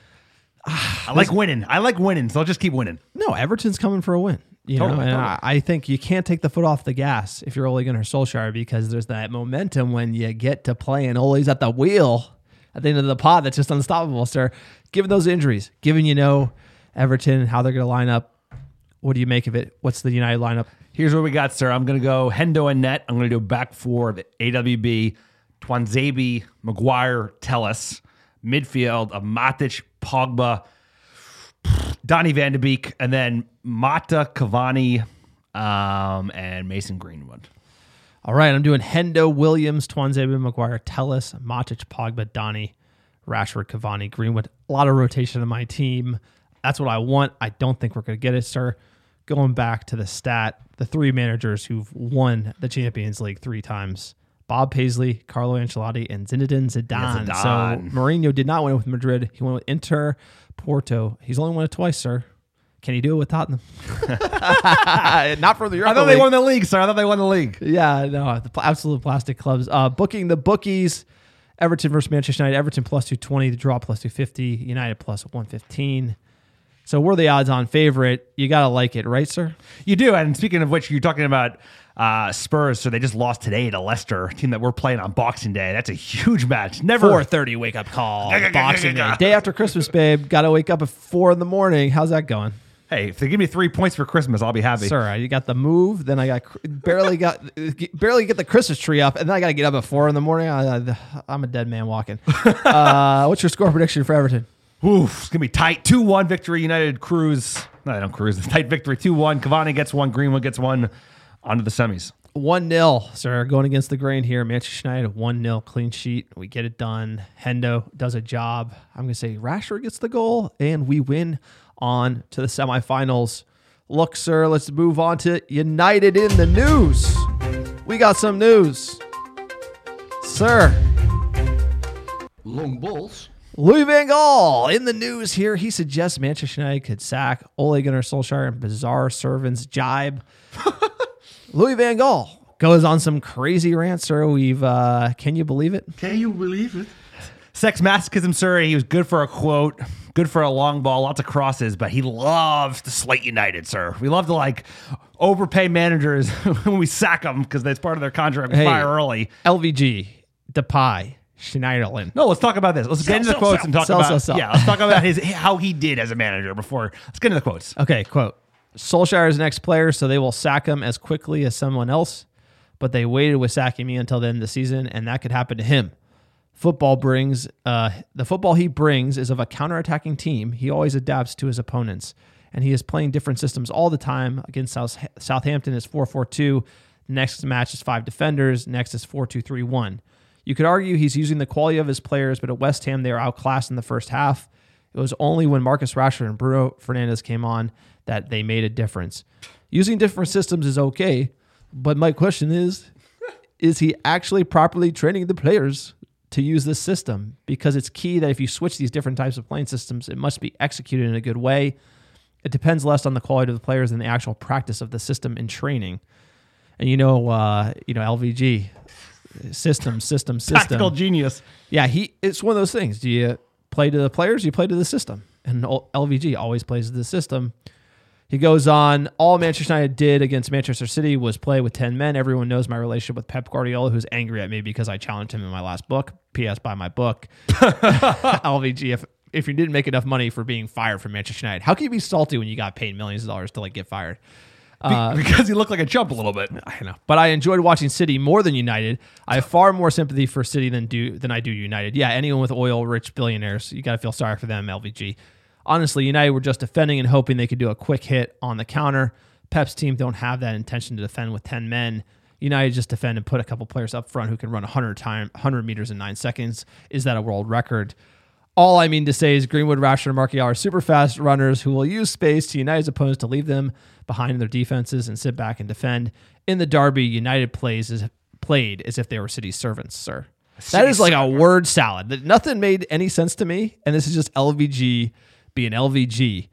I like winning. I like winning, so I'll just keep winning. No, Everton's coming for a win. You Totally, know, and totally. I, I think you can't take the foot off the gas if you're Ole Gunnar Solskjaer, because there's that momentum when you get to play and Ole's at the wheel at the end of the pod that's just unstoppable, sir. Given those injuries, given you know Everton, how they're going to line up, what do you make of it? What's the United lineup? Here's what we got, sir. I'm going to go Hendo and net. I'm going to do back four, the A W B, Twanzebe, Maguire, Telles. Midfield of Matic, Pogba, Donny van de Beek, and then Mata, Cavani, um, and Mason Greenwood. All right, I'm doing Hendo, Williams, Twanzebe, Maguire, Telles, Matic, Pogba, Donny, Rashford, Cavani, Greenwood. A lot of rotation on my team. That's what I want. I don't think we're going to get it, sir. Going back to the stat, the three managers who've won the Champions League three times: Bob Paisley, Carlo Ancelotti, and Zinedine Zidane. Yeah, So Zidane. Mourinho did not win it with Madrid. He went with Inter, Porto. He's only won it twice, sir. Can he do it with Tottenham? Not from the Europa I thought League. they won the league, sir. I thought they won the league. Yeah, no, the pl- absolute plastic clubs. Uh, booking the bookies: Everton versus Manchester United. Everton plus two twenty, the draw plus two fifty, United plus one fifteen. So we're the odds-on favorite. You got to like it, right, sir? You do. And speaking of which, you're talking about uh, Spurs. So they just lost today to Leicester, a team that we're playing on Boxing Day. That's a huge match. Never four thirty wake-up call. Boxing Day. Day after Christmas, babe. Got to wake up at four in the morning. How's that going? Hey, if they give me three points for Christmas, I'll be happy. Sir, you got the move. Then I got barely got barely get the Christmas tree up, and then I got to get up at four in the morning. I, I'm a dead man walking. Uh, what's your score prediction for Everton? Oof, it's going to be tight. two one victory, United cruise. No, they don't cruise. Tight victory, two one. Cavani gets one. Greenwood gets one. Onto the semis. one nil, sir. Going against the grain here. Manchester United, one nil clean sheet. We get it done. Hendo does a job. I'm going to say Rashford gets the goal, and we win on to the semifinals. Look, sir, let's move on to United in the news. We got some news. Sir. Long balls. Louis van Gaal in the news here. He suggests Manchester United could sack Ole Gunnar Solskjaer and bizarre servants jibe. Louis van Gaal goes on some crazy rants, sir. We've, uh, can you believe it? Can you believe it? Sex masochism, sir. He was good for a quote, good for a long ball, lots of crosses, but he loves to slight United, sir. We love to like overpay managers when we sack them because that's part of their contract. We Hey, fire early. L V G, Depay, Schneiderlin. No, let's talk about this. Let's Sell, get into the sell, quotes sell. and talk Sell, about sell, sell. yeah. Let's talk about his how he did as a manager before. Let's get into the quotes. Okay, quote. Solskjaer is an ex-player, so they will sack him as quickly as someone else, but they waited with sacking me until the end of the season, and that could happen to him. football brings, uh, the football he brings is of a counterattacking team. He always adapts to his opponents, and he is playing different systems all the time. Against South, Southampton is four four two. Next match is five defenders. Next is four two three one. You could argue he's using the quality of his players, but at West Ham, they were outclassed in the first half. It was only when Marcus Rashford and Bruno Fernandes came on that they made a difference. Using different systems is okay, but my question is, is he actually properly training the players to use this system? Because it's key that if you switch these different types of playing systems, it must be executed in a good way. It depends less on the quality of the players than the actual practice of the system in training. And you know, uh, you know, L V G, system, system, system. Tactical genius. Yeah, he. It's one of those things. Do you play to the players? Or you play to the system. And L V G always plays to the system. He goes on, all Manchester United did against Manchester City was play with ten men. Everyone knows my relationship with Pep Guardiola, who's angry at me because I challenged him in my last book. P S. Buy my book. L V G, if if you didn't make enough money for being fired from Manchester United, how can you be salty when you got paid millions of dollars to like get fired? Uh, because he looked like a chump a little bit. I know. But I enjoyed watching City more than United. I have far more sympathy for City than do than I do United. Yeah, anyone with oil-rich billionaires, you got to feel sorry for them, L V G. Honestly, United were just defending and hoping they could do a quick hit on the counter. Pep's team don't have that intention to defend with ten men. United just defend and put a couple players up front who can run one hundred, time, one hundred meters in nine seconds. Is that a world record? All I mean to say is Greenwood, Rashford, and Martial are super fast runners who will use space to United's opponents to leave them behind in their defenses and sit back and defend. In the derby, United plays as, played as if they were City's servants, sir. That is like a word salad. Nothing made any sense to me, and this is just L V G being L V G.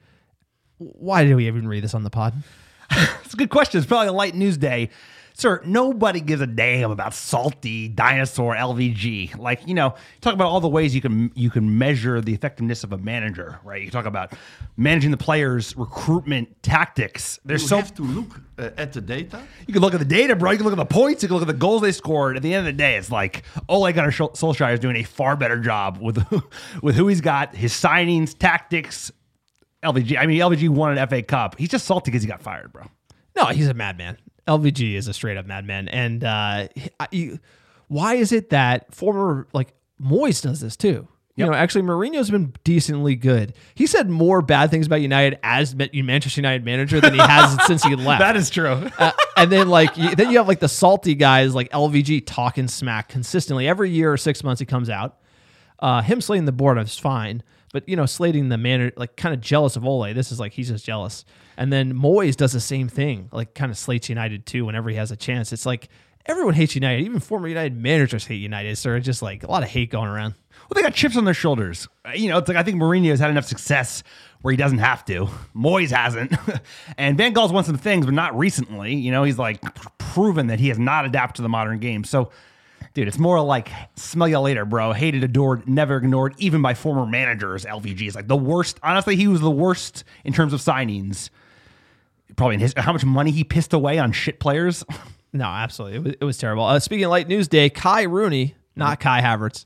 Why did we even read this on the pod? It's a good question. It's probably a light news day. Sir, nobody gives a damn about salty dinosaur L V G. Like, you know, talk about all the ways you can you can measure the effectiveness of a manager, right? You talk about managing the players' recruitment tactics. There's you so have to look uh, at the data. You can look at the data, bro. You can look at the points. You can look at the goals they scored. At the end of the day, it's like Ole Gunnar Solskjaer is doing a far better job with with who he's got, his signings, tactics. L V G. I mean, L V G won an F A Cup. He's just salty because he got fired, bro. No, he's a madman. L V G is a straight up madman. And uh, I, why is it that former, like, Moyes does this too? You yep. know, actually, Mourinho's been decently good. He said more bad things about United as Manchester United manager than he has since he left. That is true. uh, and then, like, you, then you have like the salty guys like L V G talking smack consistently every year or six months. He comes out. Uh, him slating the board is fine, but you know, slating the manager, like, kind of jealous of Ole. This is like he's just jealous. And then Moyes does the same thing, like kind of slates United too whenever he has a chance. It's like everyone hates United. Even former United managers hate United. So it's just like a lot of hate going around. Well, they got chips on their shoulders. You know, it's like I think Mourinho's had enough success where he doesn't have to. Moyes hasn't. And Van Gaal's won some things, but not recently. You know, he's like proven that he has not adapted to the modern game. So, dude, it's more like smell you later, bro. Hated, adored, never ignored, even by former managers. L V G is like the worst. Honestly, he was the worst in terms of signings. Probably in his, how much money he pissed away on shit players. No, absolutely. It was, it was terrible. Uh, speaking of light news day, Kai Rooney, not Kai Havertz,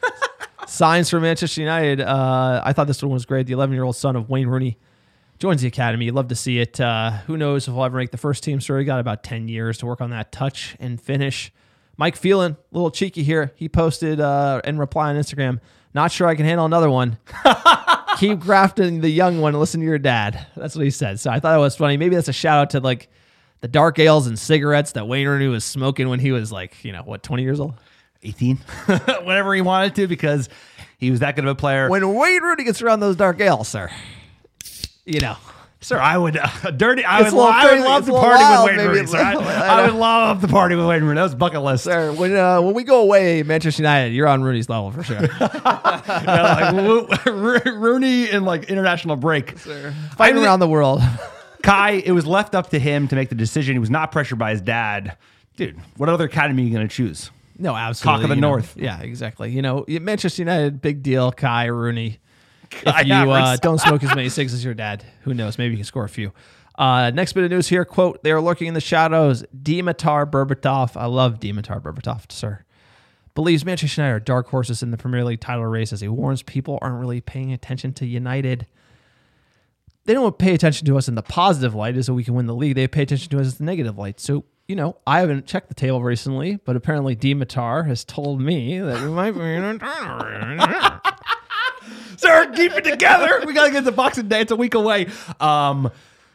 signs for Manchester United. Uh, I thought this one was great. The eleven-year-old son of Wayne Rooney joins the academy. You'd love to see it. Uh, who knows if he'll ever make the first team, so he got about ten years to work on that touch and finish. Mike Phelan, a little cheeky here. He posted uh, in reply on Instagram, not sure I can handle another one. Keep grafting the young one. Listen to your dad. That's what he said. So I thought it was funny. Maybe that's a shout out to like the dark ales and cigarettes that Wayne Rooney was smoking when he was like, you know, what, twenty years old? eighteen. Whenever he wanted to, because he was that good of a player. When Wayne Rooney gets around those dark ales, sir, you know. Sir, I would uh, dirty. I it's would, I would crazy. love it's to party wild, with Wayne Rooney. Sir. I, I would love to party with Wayne Rooney. That was bucket list. Sir, when uh, when we go away, Manchester United, you're on Rooney's level for sure. yeah, like, Rooney in like international break, sir. Fighting around the world. Kai, it was left up to him to make the decision. He was not pressured by his dad. Dude, what other academy are you going to choose? No, absolutely. Cock of the North. Know, yeah, exactly. You know, Manchester United, big deal. Kai Rooney. If you uh, don't smoke as many cigs as your dad, who knows? Maybe you can score a few. Uh, next bit of news here. Quote, they are lurking in the shadows. Dimitar Berbatov. I love Dimitar Berbatov, sir. Believes Manchester United are dark horses in the Premier League title race as he warns people aren't really paying attention to United. They don't pay attention to us in the positive light as so we can win the league. They pay attention to us in the negative light. So you know, I haven't checked the table recently, but apparently Dimitar has told me that we might be in a tournament. Sir, keep it together. We got to get the Boxing Day. It's a week away. Um,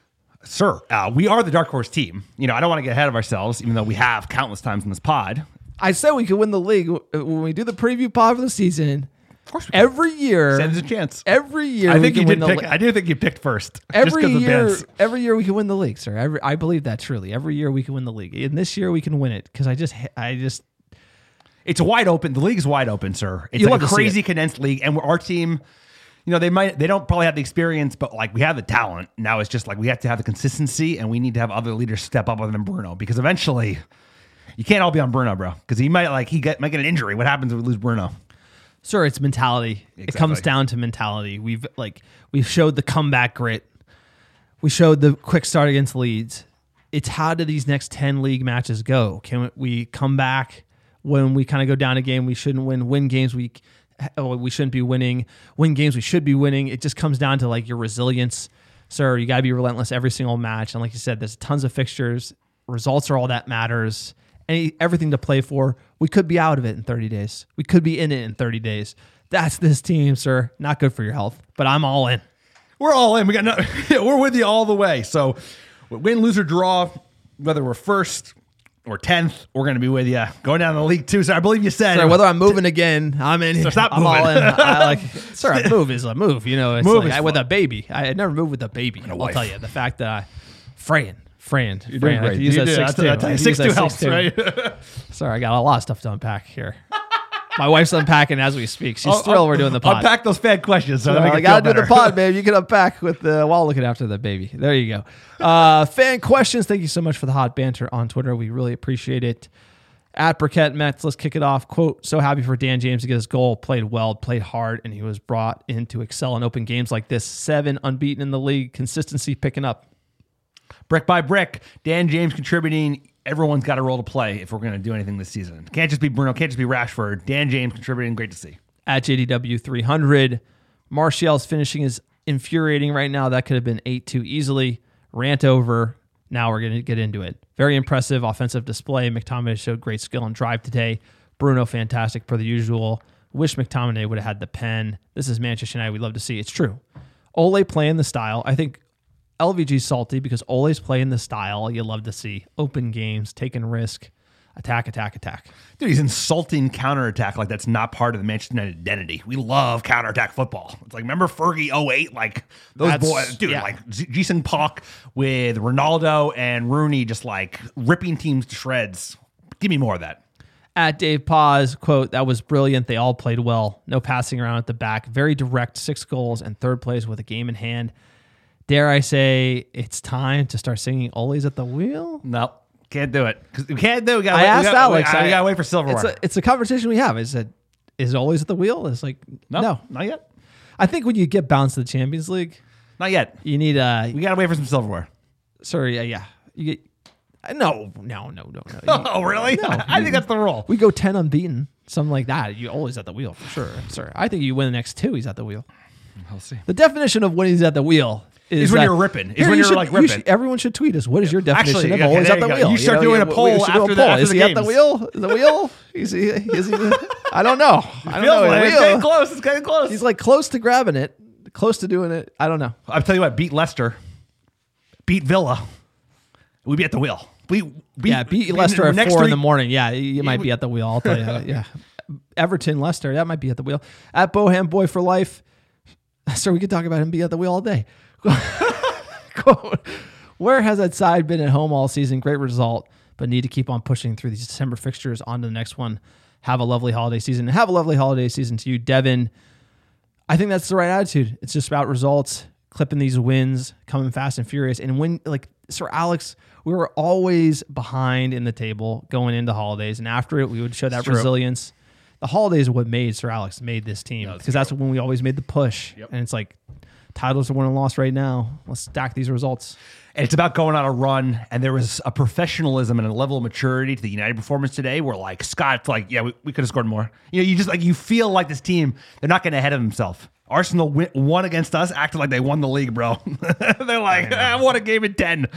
sir, uh, we are the dark horse team. You know, I don't want to get ahead of ourselves, even though we have countless times in this pod. I said we could win the league when we do the preview pod for the season. Of course, we every year, stands a chance. Every year, I think we you can did win pick. the, I do think you picked first. Every just year, of every year we can win the league, sir. Every, I believe that truly. Every year we can win the league, and this year we can win it because I just, I just, it's wide open. The league's wide open, sir. It's You like love a to see crazy it. condensed league, and we're, our team. You know, they might, they don't probably have the experience, but like we have the talent. Now it's just like we have to have the consistency, and we need to have other leaders step up other than Bruno because eventually. You can't all be on Bruno, bro, because he might like he get might get an injury. What happens if we lose Bruno? Sir, it's mentality. Exactly. It comes down to mentality. We've like we've showed the comeback grit. We showed the quick start against Leeds. It's how do these next ten league matches go? Can we come back when we kind of go down a game we shouldn't win? Win games we we shouldn't be winning. Win games we should be winning. It just comes down to like your resilience, sir. You got to be relentless every single match. And like you said, there's tons of fixtures. Results are all that matters. Any, everything to play for. We could be out of it in thirty days. We could be in it in thirty days. That's this team, sir. Not good for your health, but I'm all in. We're all in. We got no, we're with you all the way. So win, lose, or draw, whether we're first or tenth, we're going to be with you. Going down the league too, sir. I believe you said. Sir, whether I'm moving again, I'm in. So stop I'm moving. all in. I like, sir, a move is a move. You know, it's Move like is I, with fun. a baby. I never moved with a baby. I'll wife. tell you the fact that I, Fran, Fran, You're Fran, doing I great. could use You that do. six I tell you, I tell you, six two helps, right? Sorry, I got a lot of stuff to unpack here. My wife's unpacking as we speak. She's I'll- thrilled I'll- we're doing the pod. Unpack those fan questions. So So that make I it got to feel do the better. pod, babe. You can unpack with the while looking after the baby. There you go. Uh, fan questions. Thank you so much for the hot banter on Twitter. We really appreciate it. At Burkett Mets, let's kick it off. Quote, so happy for Dan James to get his goal. Played well, played hard, and he was brought in to excel in open games like this. Seven unbeaten in the league. Consistency picking up. Brick by brick, Dan James contributing. Everyone's got a role to play if we're going to do anything this season. Can't just be Bruno. Can't just be Rashford. Dan James contributing. Great to see. At J D W three hundred, Martial's finishing is infuriating right now. That could have been eight two easily. Rant over. Now we're going to get into it. Very impressive offensive display. McTominay showed great skill and drive today. Bruno, fantastic per the usual. Wish McTominay would have had the pen. This is Manchester United. We love to see. It's true. Ole playing the style. I think L V G's salty because Ole's playing the style you love to see. Open games, taking risk, attack, attack, attack. Dude, he's insulting counterattack like that's not part of the Manchester United identity. We love counterattack football. It's like, remember Fergie oh eight? Like, those That's- boys, dude, yeah. like Jason Park with Ronaldo and Rooney just like ripping teams to shreds. Give me more of that. At Dave Paz, quote, that was brilliant. They all played well. No passing around at the back. Very direct, six goals and third place with a game in hand. Dare I say it's time to start singing Ole's at the wheel? No, can't do it. 'Cause we can't do it. We gotta I wait, asked we gotta, Alex. We, I, we gotta wait for silverware. It's a, it's a conversation we have. Is that is it always at the wheel? It's like no, no, not yet. I think when you get bounced to the Champions League, Not yet. you need a. We gotta wait for some silverware. Sorry, yeah, yeah. You get no, no, no, no, no. Oh, really? No. I think that's the rule. We go ten unbeaten, something like that. You always at the wheel for sure, sir. I think you win the next two. He's at the wheel. I'll see. The definition of when he's at the wheel is Is when that- you're ripping. Is Here, when you you're, should- like, you ripping. should- everyone should tweet us. What is your definition Actually, of okay, always there at the you go. wheel? You start know, doing a we- we poll should do a after the- poll. after Is the he at the games. wheel? Is the wheel? Is he? Is he? I don't know. I don't Feels know. like The it's wheel. getting close. It's getting close. He's like close to grabbing it, close to doing it. I don't know. I'll tell you what. Beat Leicester. Beat Villa. We'd be at the wheel. We beat, Yeah, beat Leicester at next four in three- the morning. Yeah, you you might be at the wheel. I'll tell you. Yeah, Everton, Leicester, that might be at the wheel. At Boham Boy for Life. So we could talk about him being at the wheel all day. Quote, where has that side been at home all season? Great result, but need to keep on pushing through these December fixtures on to the next one. Have a lovely holiday season. And have a lovely holiday season to you, Devin. I think that's the right attitude. It's just about results, clipping these wins, coming fast and furious. And when, like, Sir Alex, we were always behind in the table going into holidays. And after it, we would show that true. resilience. The holidays are what made Sir Alex made this team because that's when we always made the push. Yep. And it's like, titles are won and lost right now. Let's stack these results. And it's about going on a run. And there was a professionalism and a level of maturity to the United performance today where, like, Scott's like, yeah, we, we could have scored more. You know, you just like, you feel like this team, they're not getting ahead of themselves. Arsenal win, won against us, acted like they won the league, bro. They're like, I, I won a game in ten.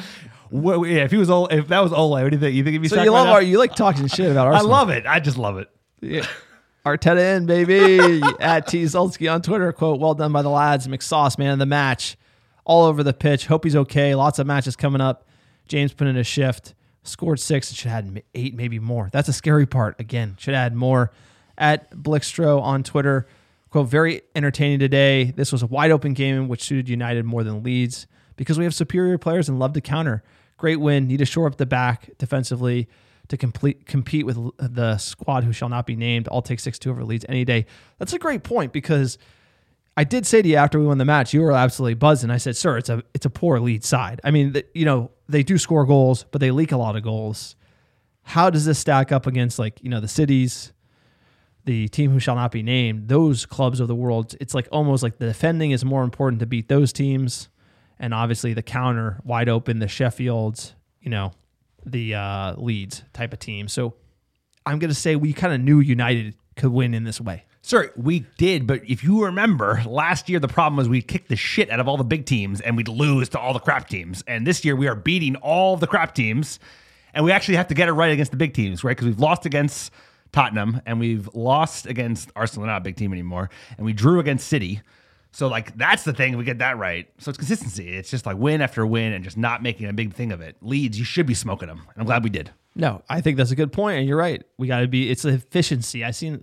What, yeah, if he was Ole, if that was Ole, what do you think? You think he'd be So sacked you by love now? our, you like talking shit about I Arsenal. love it. I just love it. Yeah. Arteta in, baby. At T Zulski on Twitter. Quote, well done by the lads. McSauce, man of the match. All over the pitch. Hope he's okay. Lots of matches coming up. James put in a shift. Scored six and should have had eight, maybe more. That's a scary part. Again, should add more. At Blickstro on Twitter. Quote, very entertaining today. This was a wide open game which suited United more than Leeds because we have superior players and love to counter. Great win. Need to shore up the back defensively to complete compete with the squad who shall not be named. I'll take six two over Leeds any day. That's a great point because I did say to you after we won the match, you were absolutely buzzing. I said, sir, it's a it's a poor Leeds side. I mean, the, you know, they do score goals, but they leak a lot of goals. How does this stack up against, like, you know, the cities, the team who shall not be named, those clubs of the world? It's like almost like the defending is more important to beat those teams. And obviously the counter wide open, the Sheffields, you know, the uh, Leeds type of team. So I'm going to say we kind of knew United could win in this way. Sir, we did, but if you remember, last year the problem was we kicked the shit out of all the big teams and we'd lose to all the crap teams. And this year we are beating all the crap teams, and we actually have to get it right against the big teams, right? Because we've lost against Tottenham and we've lost against Arsenal, not a big team anymore, and we drew against City. So, like, that's the thing. We get that right. So it's consistency. It's just like win after win and just not making a big thing of it. Leeds, you should be smoking them. And I'm glad we did. No, I think that's a good point, and you're right. We got to be. It's efficiency. I seen.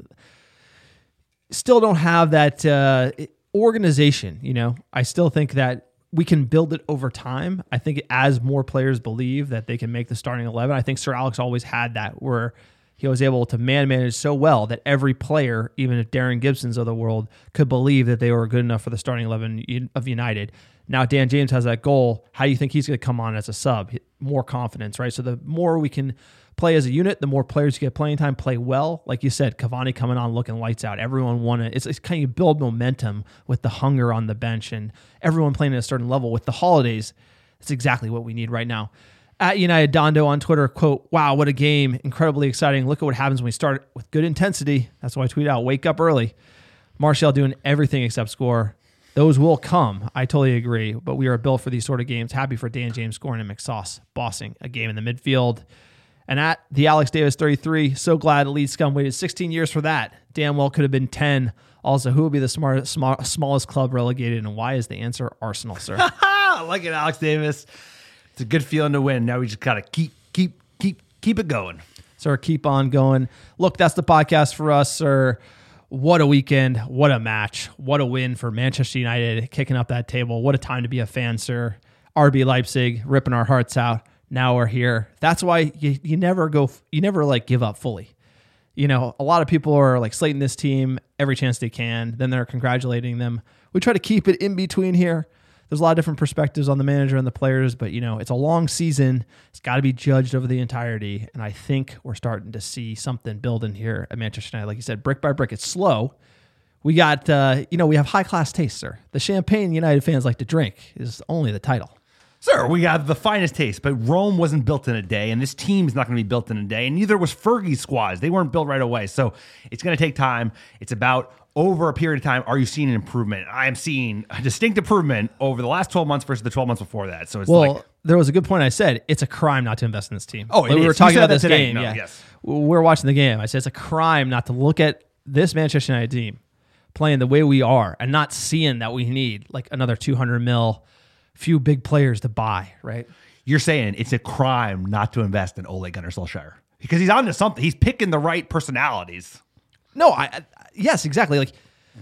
Still don't have that uh, organization. You know, I still think that we can build it over time. I think as more players believe that they can make the starting eleven, I think Sir Alex always had that where he was able to man manage so well that every player, even if Darren Gibson's of the world, could believe that they were good enough for the starting eleven of United. Now Dan James has that goal. How do you think he's going to come on as a sub? More confidence, right? So the more we can play as a unit, the more players you get playing time, play well. Like you said, Cavani coming on looking lights out. Everyone won it. It's, it's kind of build momentum with the hunger on the bench and everyone playing at a certain level. With the holidays, it's exactly what we need right now. At United Dondo on Twitter, quote, wow, what a game. Incredibly exciting. Look at what happens when we start with good intensity. That's why I tweet out, wake up early. Martial doing everything except score. Those will come. I totally agree. But we are built for these sort of games. Happy for Dan James scoring and McSauce bossing a game in the midfield. And at the Alex Davis thirty-three, so glad Leeds Scum waited sixteen years for that. Damn well could have been ten. Also, who will be the smartest, small, smallest club relegated, and why is the answer Arsenal, sir? I like it, Alex Davis. It's a good feeling to win. Now we just gotta keep, keep, keep, keep it going. Sir, keep on going. Look, that's the podcast for us, sir. What a weekend. What a match. What a win for Manchester United, kicking up that table. What a time to be a fan, sir. R B Leipzig, ripping our hearts out. Now we're here. That's why you, you never go, you never like give up fully. You know, a lot of people are like slating this team every chance they can. Then they're congratulating them. We try to keep it in between here. There's a lot of different perspectives on the manager and the players, but you know, it's a long season. It's got to be judged over the entirety. And I think we're starting to see something building here at Manchester United. Like you said, brick by brick, it's slow. We got, uh, you know, we have high class taste, sir. The champagne United fans like to drink is only the title. Sir, we got the finest taste, but Rome wasn't built in a day, and this team's not going to be built in a day, and neither was Fergie's squads. They weren't built right away, so it's going to take time. It's about over a period of time, are you seeing an improvement? I am seeing a distinct improvement over the last twelve months versus the twelve months before that. So it's well, like, there was a good point I said. It's a crime not to invest in this team. Oh, like it we is. were You talking said about that this today. game. No, yeah. yes. We were watching the game. I said it's a crime not to look at this Manchester United team playing the way we are and not seeing that we need like another two hundred mil, few big players to buy, right? You're saying it's a crime not to invest in Ole Gunnar Solskjaer because he's onto something. He's picking the right personalities. No, I, I yes, exactly. Like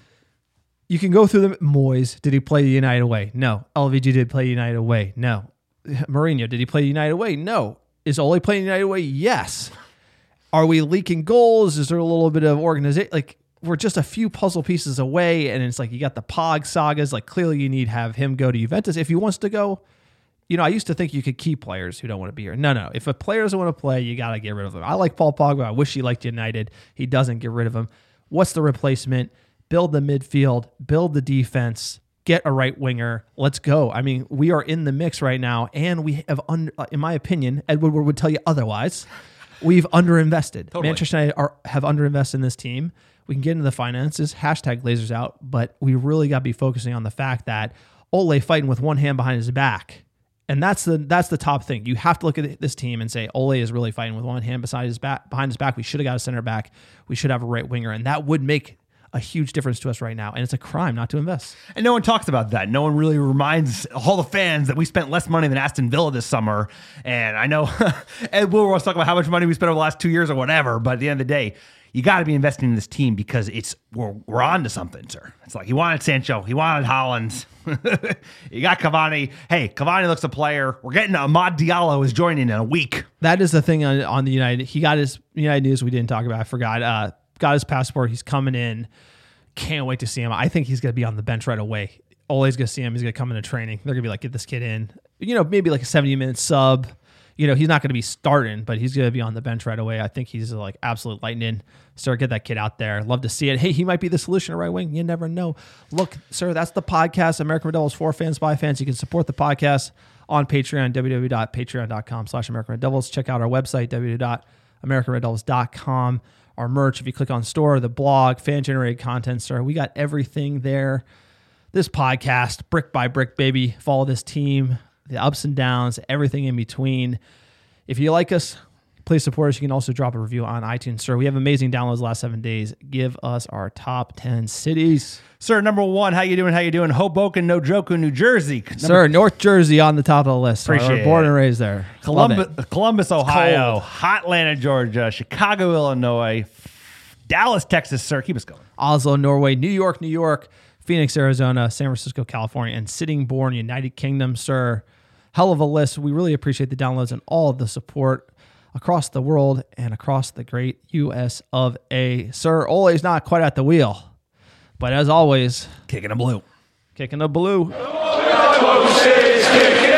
you can go through the Moyes. Did he play the United way? No. L V G did play United way? No. Mourinho, did he play United way? No. Is Ole playing United way? Yes. Are we leaking goals? Is there a little bit of organization? Like we're just a few puzzle pieces away, and it's like you got the Pog sagas. Like clearly you need to have him go to Juventus if he wants to go. You know, I used to think you could keep players who don't want to be here. No, no. If a player doesn't want to play, you got to get rid of him. I like Paul Pogba. I wish he liked United. He doesn't. Get rid of him. What's the replacement? Build the midfield. Build the defense. Get a right winger. Let's go. I mean, we are in the mix right now, and we have, under, in my opinion, Ed Woodward would tell you otherwise, we've underinvested. Totally. Manchester United are, have underinvested in this team. We can get into the finances. Hashtag Glazers out. But we really got to be focusing on the fact that Ole fighting with one hand behind his back And that's the that's the top thing. You have to look at this team and say, Ole is really fighting with one hand beside his back, behind his back. We should have got a center back. We should have a right winger. And that would make a huge difference to us right now. And it's a crime not to invest. And no one talks about that. No one really reminds all the fans that we spent less money than Aston Villa this summer. And I know Ed Woolworth was talking about how much money we spent over the last two years or whatever. But at the end of the day, you got to be investing in this team because it's we're, we're on to something, sir. It's like he wanted Sancho. He wanted Hollins. You got Cavani. Hey, Cavani looks a player. We're getting Amad Diallo is joining in a week. That is the thing on, on the United. He got his United news we didn't talk about. I forgot. Uh, got his passport. He's coming in. Can't wait to see him. I think he's going to be on the bench right away. Ole's going to see him. He's going to come into training. They're going to be like, get this kid in. You know, maybe like a seventy-minute sub. You know, he's not going to be starting, but he's going to be on the bench right away. I think he's like absolute lightning. Sir, get that kid out there. Love to see it. Hey, he might be the solution at right wing. You never know. Look, sir, that's the podcast, American Red Devils for fans, by fans. You can support the podcast on Patreon, www.patreon.com slash American Red Devils. Check out our website, w w w dot american red devils dot com. Our merch, if you click on store, the blog, fan-generated content, sir, we got everything there. This podcast, brick by brick, baby. Follow this team, the ups and downs, everything in between. If you like us, please support us. You can also drop a review on iTunes, sir. We have amazing downloads the last seven days. Give us our top ten cities. Sir, number one, how you doing? How you doing? Hoboken, Nojoku, New Jersey. Number Sir, North Jersey on the top of the list. Appreciate We're born it. and raised there. Columbus, Love it. Columbus, Ohio, It's Hotlanta, Georgia, Chicago, Illinois, Dallas, Texas, sir. Keep us going. Oslo, Norway, New York, New York, Phoenix, Arizona, San Francisco, California, and Sittingbourne, United Kingdom, sir. Hell of a list. We really appreciate the downloads and all of the support across the world and across the great U S of A. Sir, Ole's not quite at the wheel, but as always, kicking a blue. Kicking a blue. Kicking